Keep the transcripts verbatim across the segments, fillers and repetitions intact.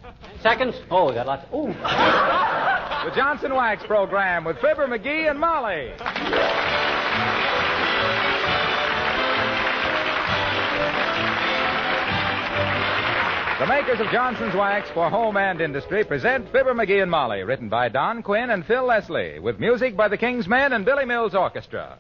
Seconds? Oh, we got lots. Ooh. The Johnson Wax Program with Fibber, McGee, and Molly. The makers of Johnson's Wax for home and industry present Fibber, McGee, and Molly, written by Don Quinn and Phil Leslie, with music by the King's Men and Billy Mills Orchestra.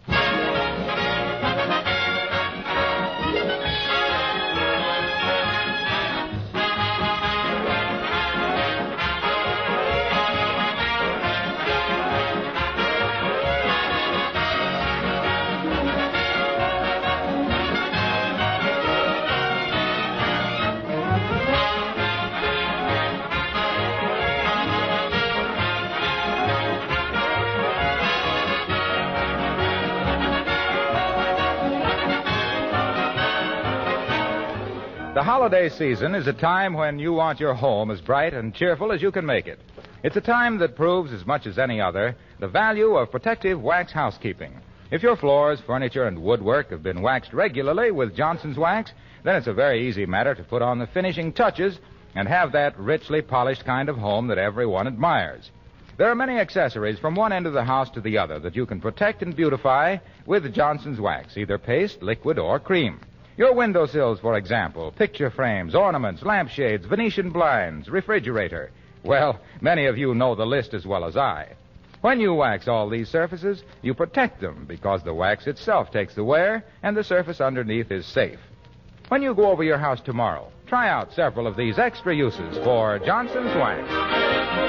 The holiday season is a time when you want your home as bright and cheerful as you can make it. It's a time that proves, as much as any other, the value of protective wax housekeeping. If your floors, furniture, and woodwork have been waxed regularly with Johnson's Wax, then it's a very easy matter to put on the finishing touches and have that richly polished kind of home that everyone admires. There are many accessories from one end of the house to the other that you can protect and beautify with Johnson's Wax, either paste, liquid, or cream. Your windowsills, for example, picture frames, ornaments, lampshades, Venetian blinds, refrigerator. Well, many of you know the list as well as I. When you wax all these surfaces, you protect them because the wax itself takes the wear and the surface underneath is safe. When you go over your house tomorrow, try out several of these extra uses for Johnson's Wax.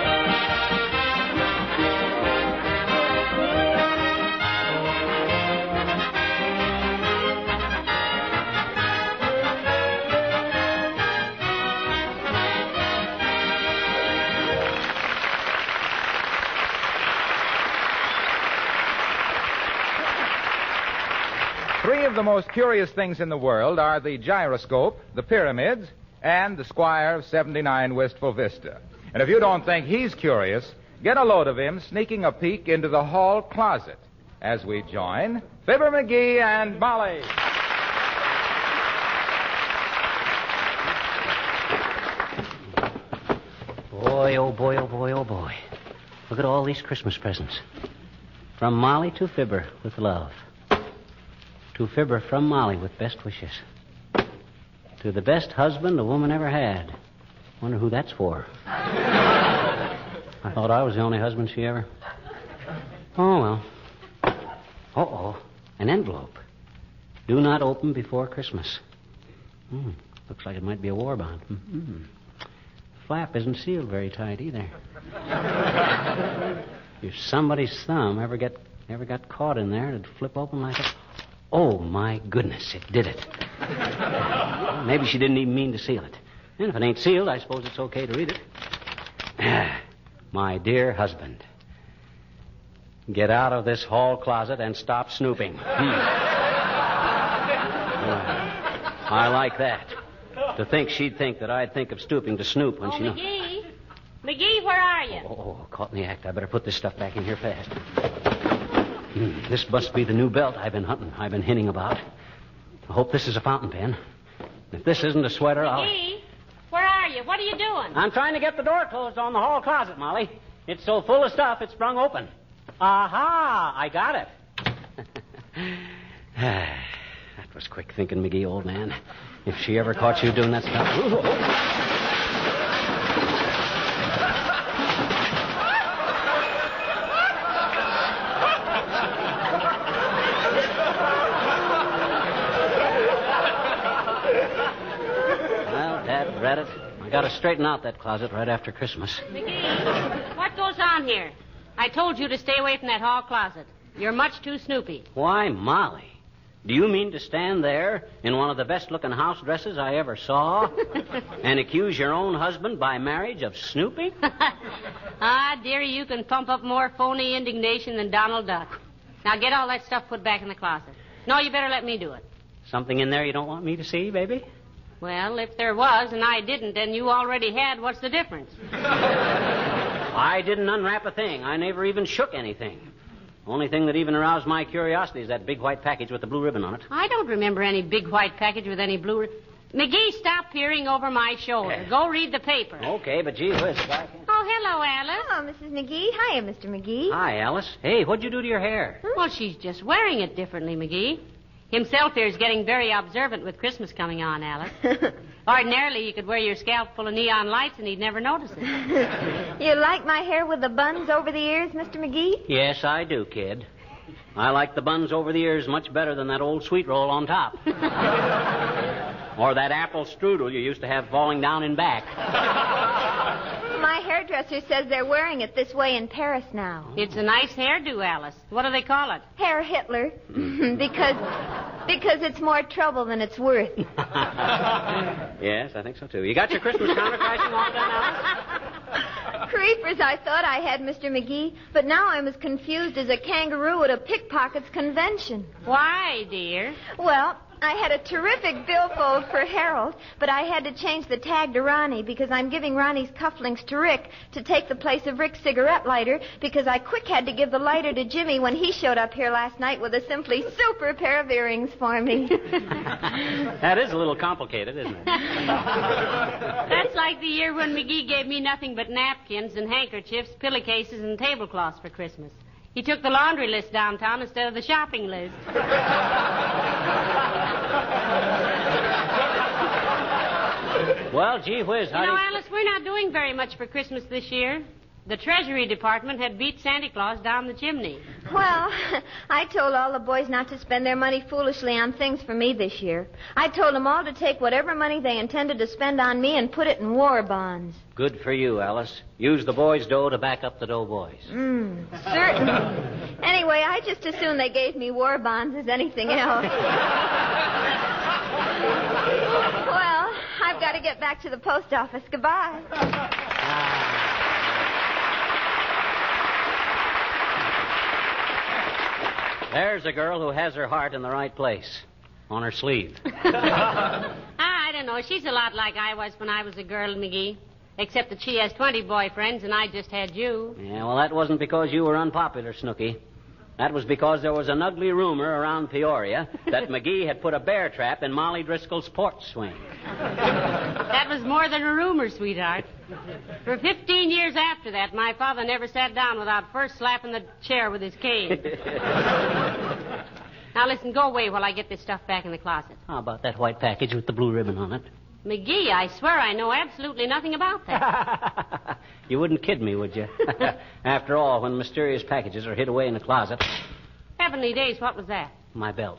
Three of the most curious things in the world are the gyroscope, the pyramids, and the Squire of seventy-nine Wistful Vista. And if you don't think he's curious, get a load of him sneaking a peek into the hall closet as we join Fibber, McGee, and Molly. Boy, oh boy, oh boy, oh boy. Look at all these Christmas presents. From Molly to Fibber with love. To Fibber from Molly with best wishes. To the best husband a woman ever had. Wonder who that's for. I thought I was the only husband she ever... Oh, well. Uh-oh. An envelope. Do not open before Christmas. Hmm. Looks like it might be a war bond. Mm-hmm. Flap isn't sealed very tight either. If somebody's thumb ever get ever got caught in there, it'd flip open like a... Oh, my goodness, it did it. Maybe she didn't even mean to seal it. And if it ain't sealed, I suppose it's okay to read it. My dear husband, get out of this hall closet and stop snooping. Hmm. I like that. To think she'd think that I'd think of stooping to snoop when oh, she knows. McGee. McGee, where are you? Oh, oh, caught in the act. I better put this stuff back in here fast. Hmm, this must be the new belt I've been hunting, I've been hinting about. I hope this is a fountain pen. If this isn't a sweater, I'll... McGee, where are you? What are you doing? I'm trying to get the door closed on the hall closet, Molly. It's so full of stuff, it's sprung open. Aha! I got it. That was quick thinking, McGee, old man. If she ever caught you doing that stuff... Ooh, oh. Read it. I got to straighten out that closet right after Christmas. McGee, what goes on here? I told you to stay away from that hall closet. You're much too snoopy. Why, Molly, do you mean to stand there in one of the best-looking house dresses I ever saw and accuse your own husband by marriage of snooping? Ah, dearie, you can pump up more phony indignation than Donald Duck. Now get all that stuff put back in the closet. No, you better let me do it. Something in there you don't want me to see, baby? Well, if there was and I didn't and you already had, what's the difference? I didn't unwrap a thing. I never even shook anything. Only thing that even aroused my curiosity is that big white package with the blue ribbon on it. I don't remember any big white package with any blue ribbon. McGee, stop peering over my shoulder. Go read the paper. Okay, but gee whiz, if I can... Oh, hello, Alice. Hello, Missus McGee. Hiya, Mister McGee. Hi, Alice. Hey, what'd you do to your hair? Well, she's just wearing it differently, McGee. Himself here's getting very observant with Christmas coming on, Alice. Ordinarily, you could wear your scalp full of neon lights and he'd never notice it. You like my hair with the buns over the ears, Mister McGee? Yes, I do, kid. I like the buns over the ears much better than that old sweet roll on top. Or that apple strudel you used to have falling down in back. My hairdresser says they're wearing it this way in Paris now. It's a nice hairdo, Alice. What do they call it? Hair Hitler. because because it's more trouble than it's worth. Yes, I think so, too. You got your Christmas counterfacing all done, Alice? Creepers, I thought I had, Mister McGee, but now I'm as confused as a kangaroo at a pickpockets convention. Why, dear? Well, I had a terrific billfold for Harold, but I had to change the tag to Ronnie because I'm giving Ronnie's cufflinks to Rick to take the place of Rick's cigarette lighter because I quick had to give the lighter to Jimmy when he showed up here last night with a simply super pair of earrings for me. That is a little complicated, isn't it? That's like the year when McGee gave me nothing but napkins and handkerchiefs, pillowcases, and tablecloths for Christmas. He took the laundry list downtown instead of the shopping list. Well, gee whiz, how You know, do you... Alice, we're not doing very much for Christmas this year. The Treasury Department had beat Santa Claus down the chimney. Well, I told all the boys not to spend their money foolishly on things for me this year. I told them all to take whatever money they intended to spend on me and put it in war bonds. Good for you, Alice. Use the boys' dough to back up the doughboys. Mm, certainly. Anyway, I just assume they gave me war bonds as anything else. Well, I've got to get back to the post office. Goodbye. There's a girl who has her heart in the right place. On her sleeve. Ah, I don't know. She's a lot like I was when I was a girl, McGee. Except that she has twenty boyfriends and I just had you. Yeah, well, that wasn't because you were unpopular, Snooky. That was because there was an ugly rumor around Peoria that McGee had put a bear trap in Molly Driscoll's porch swing. That was more than a rumor, sweetheart. For fifteen years after that, my father never sat down without first slapping the chair with his cane. Now, listen, go away while I get this stuff back in the closet. How about that white package with the blue ribbon on it? McGee, I swear I know absolutely nothing about that. You wouldn't kid me, would you? After all, when mysterious packages are hid away in a closet... Heavenly days, what was that? My belt.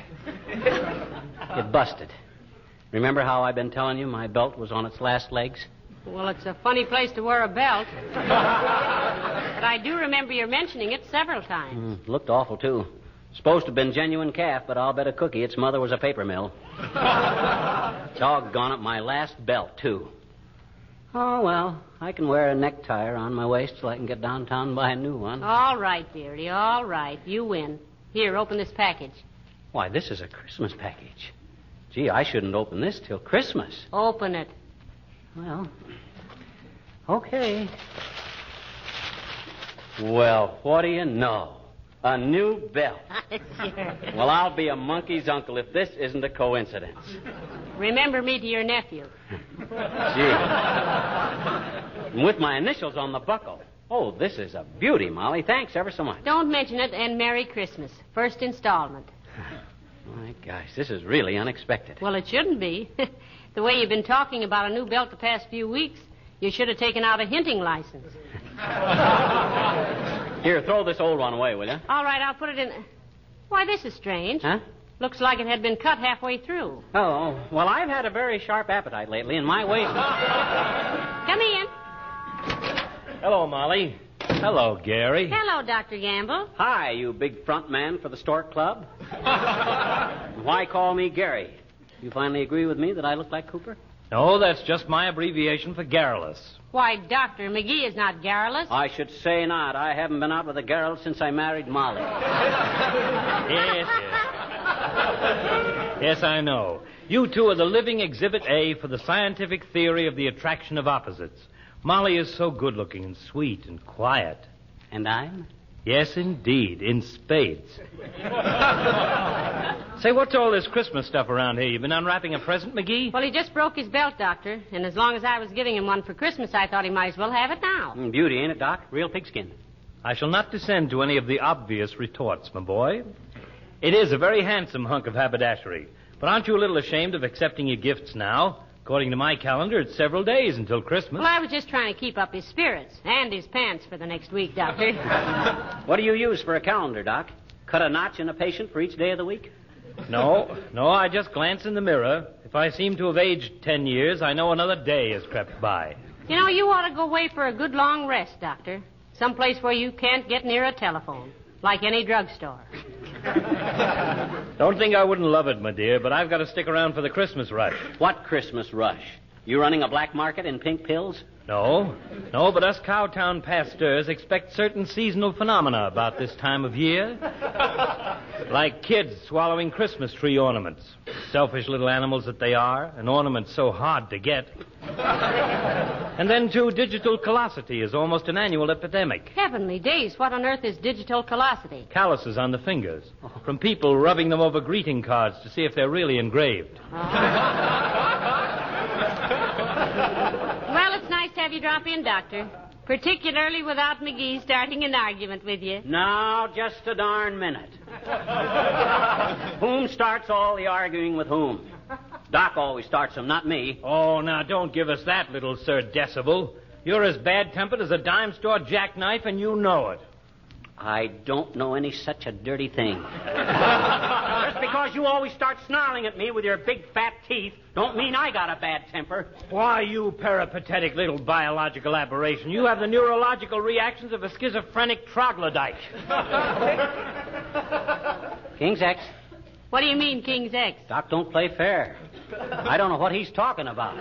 It busted. Remember how I've been telling you my belt was on its last legs? Well, it's a funny place to wear a belt. But I do remember your mentioning it several times. Mm, looked awful, too. Supposed to have been genuine calf, but I'll bet a cookie its mother was a paper mill. Doggone it, my last belt, too. Oh, well, I can wear a necktie around my waist till I can get downtown and buy a new one. All right, dearie, all right. You win. Here, open this package. Why, this is a Christmas package. Gee, I shouldn't open this till Christmas. Open it. Well, okay. Well, what do you know? A new belt. Sure. Well, I'll be a monkey's uncle if this isn't a coincidence. Remember me to your nephew. Gee. And with my initials on the buckle. Oh, this is a beauty, Molly. Thanks ever so much. Don't mention it, and Merry Christmas. First installment. My gosh, this is really unexpected. Well, it shouldn't be. The way you've been talking about a new belt the past few weeks, you should have taken out a hinting license. Here, throw this old one away, will you? All right, I'll put it in. Why, this is strange. Huh? Looks like it had been cut halfway through. Oh, well, I've had a very sharp appetite lately, and my waist... Come in. Hello, Molly. Hello, Gary. Hello, Doctor Gamble. Hi, you big front man for the Stork Club. Why call me Gary? You finally agree with me that I look like Cooper? No, that's just my abbreviation for garrulous. Why, Doctor, McGee is not garrulous. I should say not. I haven't been out with a girl since I married Molly. Yes, yes. Yes, I know. You two are the living exhibit A for the scientific theory of the attraction of opposites. Molly is so good-looking and sweet and quiet. And I'm? Yes, indeed, in spades. Say, what's all this Christmas stuff around here? You been unwrapping a present, McGee? Well, he just broke his belt, Doctor. And as long as I was giving him one for Christmas, I thought he might as well have it now. Mm, beauty, ain't it, Doc? Real pigskin. I shall not descend to any of the obvious retorts, my boy. It is a very handsome hunk of haberdashery. But aren't you a little ashamed of accepting your gifts now? According to my calendar, it's several days until Christmas. Well, I was just trying to keep up his spirits and his pants for the next week, Doctor. What do you use for a calendar, Doc? Cut a notch in a patient for each day of the week? No, no, I just glance in the mirror. If I seem to have aged ten years, I know another day has crept by. You know, you ought to go away for a good long rest, Doctor. Someplace where you can't get near a telephone, like any drugstore. Don't think I wouldn't love it, my dear, but I've got to stick around for the Christmas rush. What Christmas rush? You running a black market in pink pills? No, no, but us Cowtown pasteurs expect certain seasonal phenomena about this time of year. Like kids swallowing Christmas tree ornaments. Selfish little animals that they are, and ornaments so hard to get. And then, too, digital callosity is almost an annual epidemic. Heavenly days, what on earth is digital callosity? Calluses on the fingers. From people rubbing them over greeting cards to see if they're really engraved. Well, it's nice to have you drop in, Doctor. Particularly without McGee starting an argument with you. Now, just a darn minute. Whom starts all the arguing with whom? Doc always starts them, not me. Oh, now, don't give us that, little Sir Decibel. You're as bad-tempered as a dime store jackknife, and you know it. I don't know any such a dirty thing. Just because you always start snarling at me with your big fat teeth don't mean I got a bad temper. Why, you peripatetic little biological aberration. You have the neurological reactions of a schizophrenic troglodyte. King's X. What do you mean, King's X? Doc don't play fair. I don't know what he's talking about.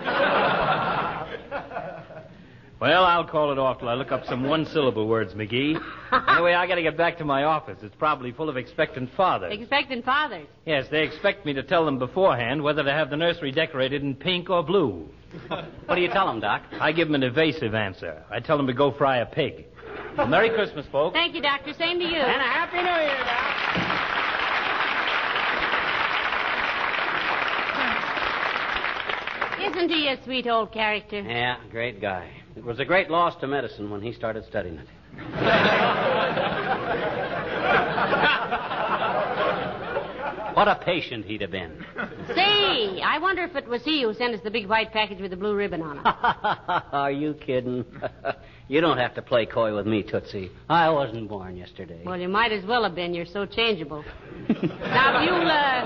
Well, I'll call it off till I look up some one-syllable words, McGee. Anyway, I got to get back to my office. It's probably full of expectant fathers. Expectant fathers? Yes, they expect me to tell them beforehand whether to have the nursery decorated in pink or blue. What do you tell them, Doc? I give them an evasive answer. I tell them to go fry a pig. Well, Merry Christmas, folks. Thank you, Doctor. Same to you. And a Happy New Year, Doc. Isn't he a sweet old character? Yeah, great guy. It was a great loss to medicine when he started studying it. What a patient he'd have been. Say, I wonder if it was he who sent us the big white package with the blue ribbon on it. Are you kidding? You don't have to play coy with me, Tootsie. I wasn't born yesterday. Well, you might as well have been. You're so changeable. Now, if you'll, uh...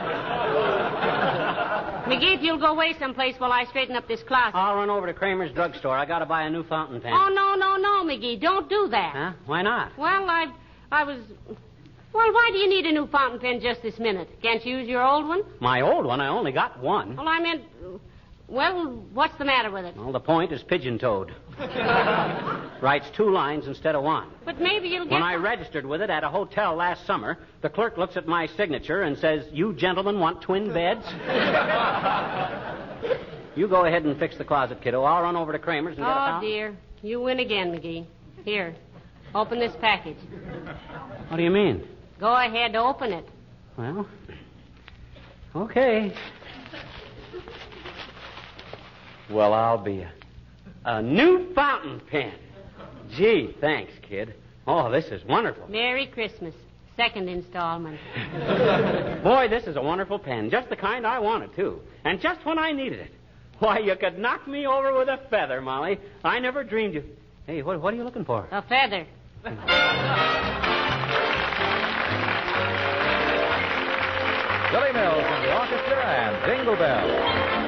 McGee, if you'll go away someplace while I straighten up this closet. I'll run over to Kramer's drugstore. I got to buy a new fountain pen. Oh, no, no, no, McGee. Don't do that. Huh? Why not? Well, I... I was... Well, why do you need a new fountain pen just this minute? Can't you use your old one? My old one? I only got one. Well, I meant... Well, what's the matter with it? Well, the point is pigeon-toed. Writes two lines instead of one. But maybe you'll get... When I registered with it at a hotel last summer, the clerk looks at my signature and says, "You gentlemen want twin beds?" You go ahead and fix the closet, kiddo. I'll run over to Kramer's and get a Oh, fountain. dear. You win again, McGee. Here. Open this package. What do you mean? Go ahead, open it. Well, okay. Well, I'll be a, a new fountain pen. Gee, thanks, kid. Oh, this is wonderful. Merry Christmas. Second installment. Boy, this is a wonderful pen. Just the kind I wanted, too. And just when I needed it. Why, you could knock me over with a feather, Molly. I never dreamed you... Hey, what, what are you looking for? A feather. Billy Mills and the orchestra and Jingle Bell.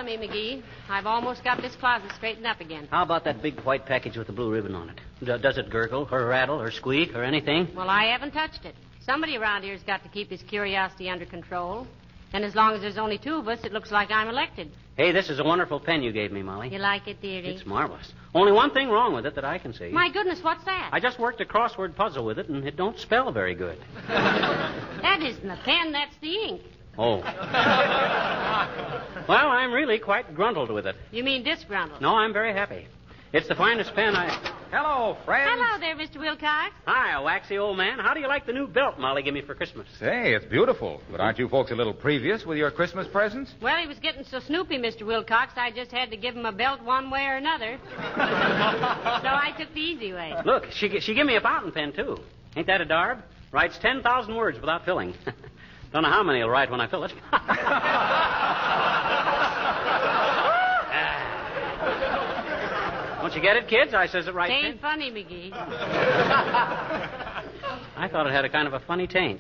follow me, McGee. I've almost got this closet straightened up again. How about that big white package with the blue ribbon on it? D- does it gurgle or rattle or squeak or anything? Well, I haven't touched it. Somebody around here's got to keep his curiosity under control. And as long as there's only two of us, it looks like I'm elected. Hey, this is a wonderful pen you gave me, Molly. You like it, dearie? It's marvelous. Only one thing wrong with it that I can see. My goodness, what's that? I just worked a crossword puzzle with it, and it don't spell very good. That isn't the pen, that's the ink. Oh. Well, I'm really quite gruntled with it. You mean disgruntled? No, I'm very happy. It's the finest pen I... Hello, friends. Hello there, Mister Wilcox. Hi, a waxy old man. How do you like the new belt Molly gave me for Christmas? Say, it's beautiful. But aren't you folks a little previous with your Christmas presents? Well, he was getting so snoopy, Mister Wilcox, I just had to give him a belt one way or another. So I took the easy way. Look, she she gave me a fountain pen, too. Ain't that a darb? Writes ten thousand words without filling. Don't know how many he'll write when I fill it. Don't you get it, kids? I says it right. Ain't funny, McGee. I thought it had a kind of a funny taint.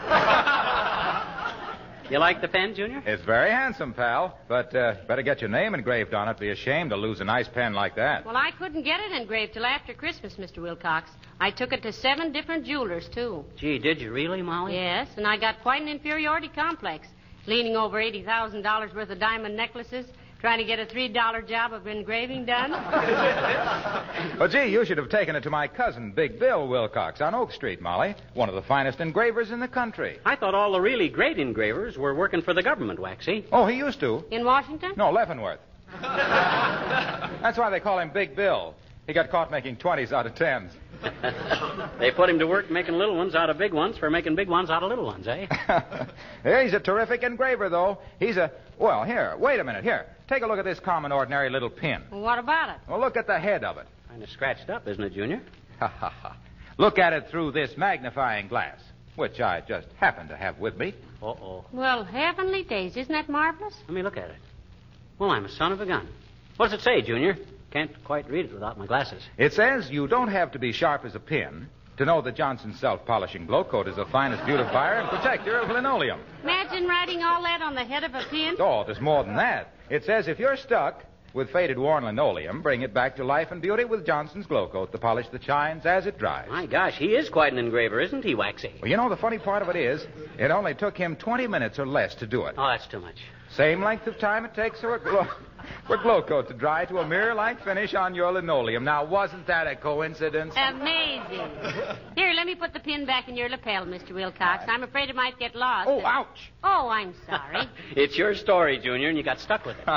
You like the pen, Junior? It's very handsome, pal. But uh, better get your name engraved on it. Be ashamed to lose a nice pen like that. Well, I couldn't get it engraved till after Christmas, Mister Wilcox. I took it to seven different jewelers, too. Gee, did you really, Molly? Yes, and I got quite an inferiority complex, leaning over eighty thousand dollars worth of diamond necklaces, trying to get a three dollar job of engraving done. Well, gee, you should have taken it to my cousin, Big Bill Wilcox, on Oak Street, Molly. One of the finest engravers in the country. I thought all the really great engravers were working for the government, Waxy. Oh, he used to. In Washington? No, Leavenworth. That's why they call him Big Bill. He got caught making twenties out of tens. They put him to work making little ones out of big ones for making big ones out of little ones, eh? Yeah, he's a terrific engraver, though. He's a... Well, here, wait a minute. Here, take a look at this common, ordinary little pin. Well, what about it? Well, look at the head of it. Kind of scratched up, isn't it, Junior? Ha, ha, ha. Look at it through this magnifying glass, which I just happen to have with me. Uh-oh. Well, heavenly days, isn't that marvelous? Let me look at it. Well, I'm a son of a gun. What does it say, Junior? Can't quite read it without my glasses. It says you don't have to be sharp as a pin to know that Johnson's self-polishing glow coat is the finest beautifier and protector of linoleum. Imagine writing all that on the head of a pin. Oh, there's more than that. It says if you're stuck with faded worn linoleum, bring it back to life and beauty with Johnson's glow coat, the polish that shines as it dries. My gosh, he is quite an engraver, isn't he, Waxy? Well, you know, the funny part of it is, it only took him twenty minutes or less to do it. Oh, that's too much. Same length of time it takes for a glow, for glow coat to dry to a mirror-like finish on your linoleum. Now, wasn't that a coincidence? Amazing. Here, let me put the pin back in your lapel, Mister Wilcox. I'm afraid it might get lost. Oh, ouch. Oh, I'm sorry. It's your story, Junior, and you got stuck with it.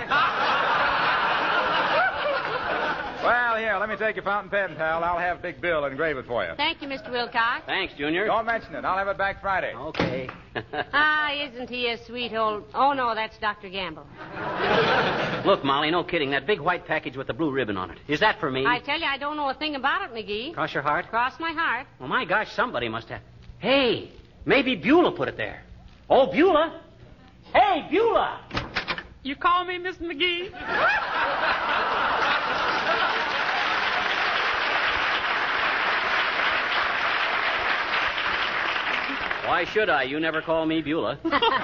Well, here, let me take your fountain pen, pal. I'll have Big Bill engrave it for you. Thank you, Mister Wilcox. Thanks, Junior. Don't mention it. I'll have it back Friday. Okay. Ah, isn't he a sweet old... Oh, no, that's Doctor Gamble. Look, Molly, no kidding. That big white package with the blue ribbon on it. Is that for me? I tell you, I don't know a thing about it, McGee. Cross your heart? Cross my heart. Well, my gosh, somebody must have... Hey, maybe Beulah put it there. Oh, Beulah. Hey, Beulah. You call me Miss McGee? Why should I? You never call me Beulah.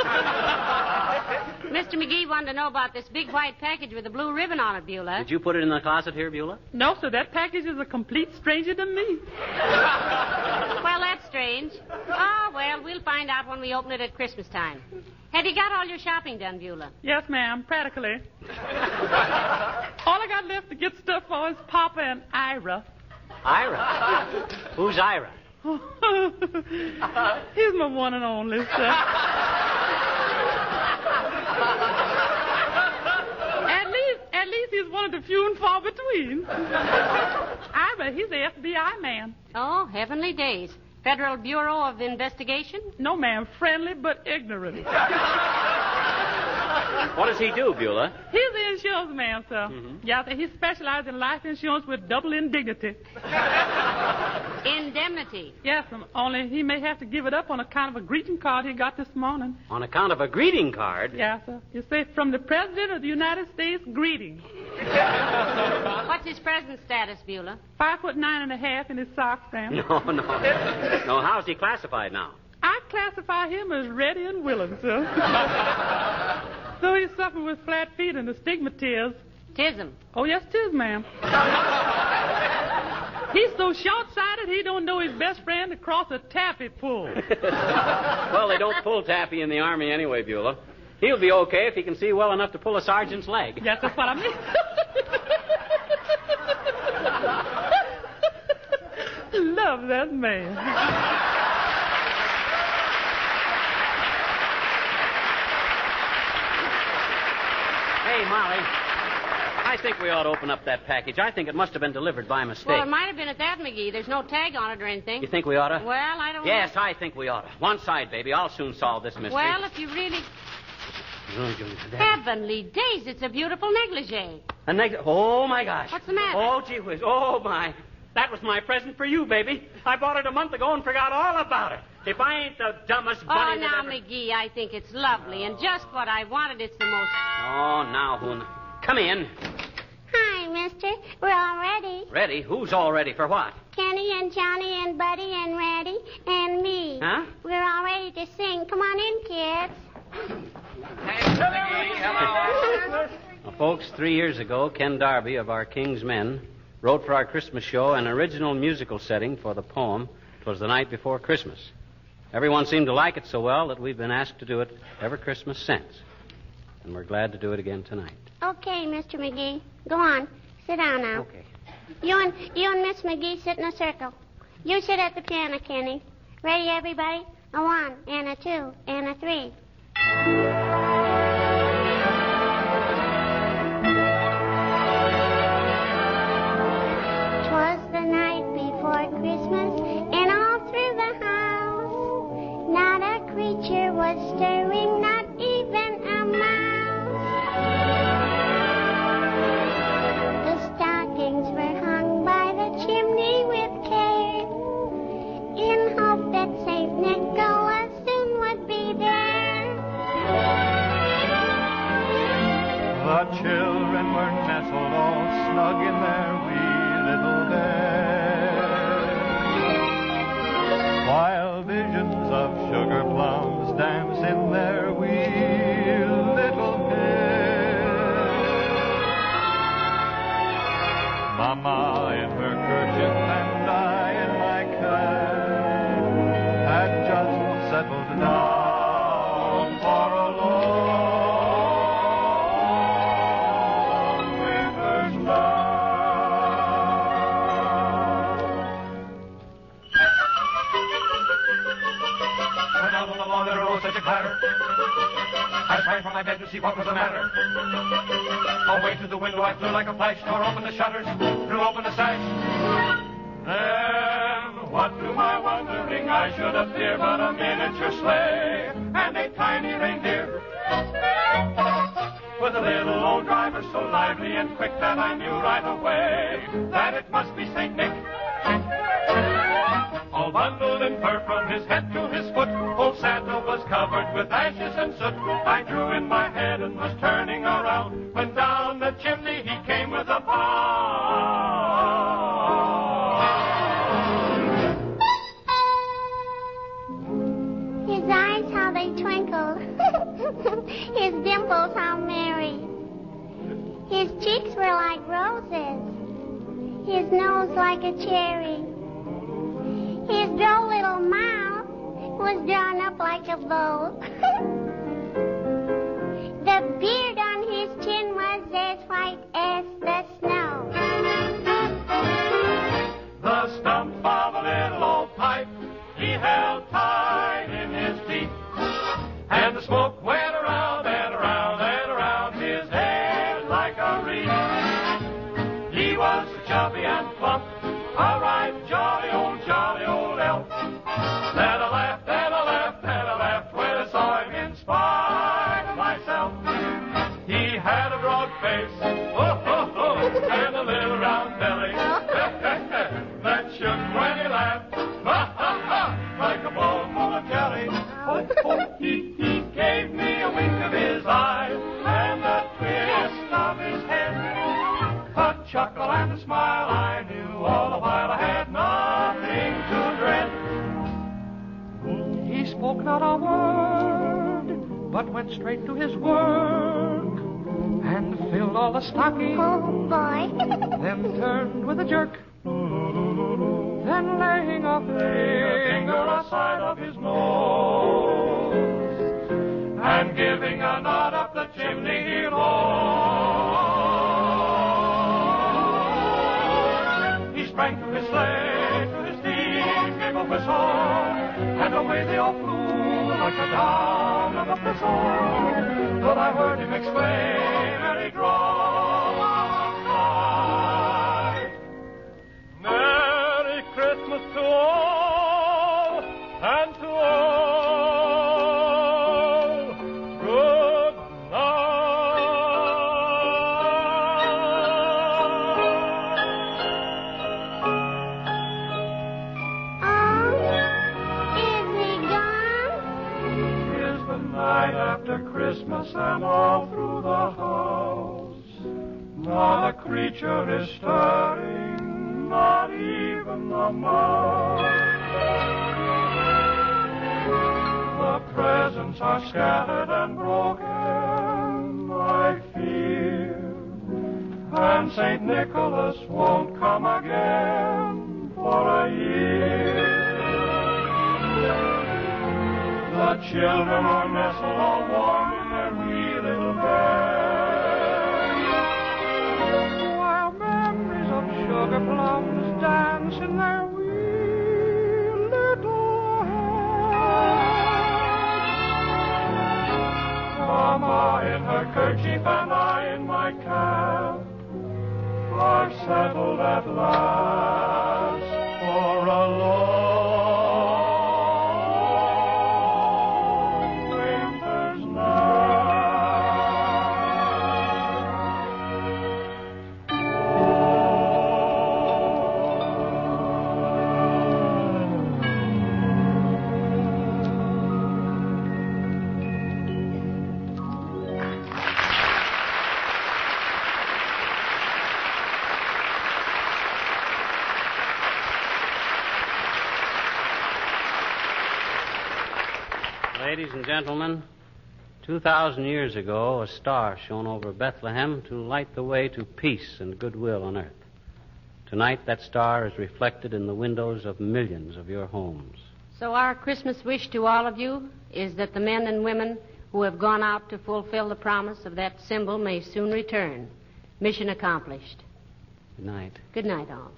Mister McGee wanted to know about this big white package with a blue ribbon on it, Beulah. Did you put it in the closet here, Beulah? No, sir. That package is a complete stranger to me. Well, that's strange. Oh, well, we'll find out when we open it at Christmas time. Have you got all your shopping done, Beulah? Yes, ma'am. Practically. All I got left to get stuff for is Papa and Ira. Ira? Who's Ira? He's my one and only, sir. At least, at least he's one of the few and far between. Ira, he's the F B I man. Oh, heavenly days. Federal Bureau of Investigation? No, ma'am. Friendly but ignorant. What does he do, Beulah? He's the insurance man, sir. Mm-hmm. Yeah, sir. He specializes in life insurance with double indignity. Indemnity. Yes, sir. Only he may have to give it up on account of a greeting card he got this morning. On account of a greeting card? Yeah, sir. You say, from the President of the United States, greeting. What's his present status, Beulah? Five foot nine and a half in his socks, Sam. No, no. No, how's he classified now? I classify him as ready and willing, sir. So he's suffering with flat feet and astigmatism. Tism. Oh, yes, tis, ma'am. He's so short-sighted he don't know his best friend across a taffy pull. Well, they don't pull taffy in the Army anyway, Beulah. He'll be okay if he can see well enough to pull a sergeant's leg. Yes, that's what I mean. Love that man. Hey, Molly. I think we ought to open up that package. I think it must have been delivered by mistake. Well, it might have been at that, McGee. There's no tag on it or anything. You think we ought to? Well, I don't Yes, know. I think we ought to. One side, baby. I'll soon solve this mystery. Well, if you really... Heavenly days, it's a beautiful negligee. A neg- oh, my gosh. What's the matter? Oh, gee whiz. Oh, my. That was my present for you, baby. I bought it a month ago and forgot all about it. If I ain't the dumbest Oh, bunny now, that ever... McGee, I think it's lovely and just what I wanted. It's the most... Oh, now, who... Come in. Hi, mister. We're all ready. Ready? Who's all ready for what? Kenny and Johnny and Buddy and Reddy and me. Huh? We're all ready to sing. Come on in, kids. Well, folks, three years ago, Ken Darby of our King's Men wrote for our Christmas show an original musical setting for the poem, "'Twas the Night Before Christmas." Everyone seemed to like it so well that we've been asked to do it every Christmas since. And we're glad to do it again tonight. Okay, Mister McGee. Go on. Sit down now. Okay. You and you and Miss McGee sit in a circle. You sit at the piano, Kenny. Ready, everybody? A one and a two and a three. Twas the night before Christmas, and all through the house, not a creature was stirring, not even a mouse. The stockings were hung by the chimney with care, in hope that Saint Nicholas soon would be there. The children were nestled all snug in their wee little bed, while visions of sugar plums dance in their wee little head. Mama in her kerchief and I in my cap had just settled down for a long winter's nap. When out on the lawn there arose such a clatter, I sprang from my bed to see what was the matter. Away to the window I flew like a flash, tore open the shutters, threw open the sash. Then, what to my wondering, I should appear but a miniature sleigh and a tiny reindeer, with a little old driver so lively and quick that I knew right away that it must be Saint Nick. All bundled in fur from his head to his foot, old Santa was covered with ashes and soot. I drew in my head and was turning around when down the chimney he came with a pound. His eyes, how they twinkled. His dimples, how merry. His cheeks were like roses. His nose like a cherry. His droll little mouth was drawn up like a bow. The beard on his chin was as white as the snow. The stump of a little old pipe he held tight in his teeth, and the smoke went around and around and around his head like a wreath. He was so chubby and plump, a right jolly old, jolly old elf. Then I laughed and I laughed and I laughed when I saw him in spite of myself. He had a broad face, oh, oh, oh, and a little round belly that shook when he laughed, ha, ha, ha, like a bowl full of jelly. Oh, oh, he, he gave me a wink of his eye and a twist of his head, a chuckle and a smile. I knew all the while I had nothing to dread. He spoke not a word, but went straight to his work. all the stocking. Oh, boy. Then turned with a jerk. Then laying a finger aside of his nose. And giving a nod up the chimney he rode. He sprang to his sleigh, to his team, gave a whistle, and away they all flew like the down of a thistle. But I heard him exclaim, and he cried, Merry Christmas to all, and to all. Christmas and all through the house, not a creature is stirring, not even the mouse. The presents are scattered and broken, I fear, and Saint Nicholas won't come again for a year. The children are nestled all warm in their wee little beds, while memories of sugar plums dance in their wee little heads. Mama in her kerchief and I in my cap are settled at last for a long Ladies and gentlemen, two thousand years ago, a star shone over Bethlehem to light the way to peace and goodwill on earth. Tonight, that star is reflected in the windows of millions of your homes. So our Christmas wish to all of you is that the men and women who have gone out to fulfill the promise of that symbol may soon return. Mission accomplished. Good night. Good night, all.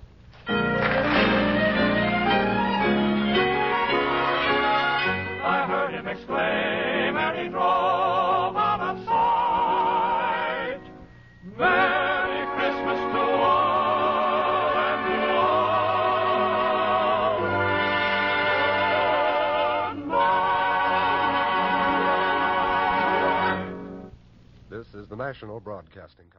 I heard him exclaim, and he drove out of sight. Merry Christmas to all, and to all. Good night. This is the National Broadcasting Company.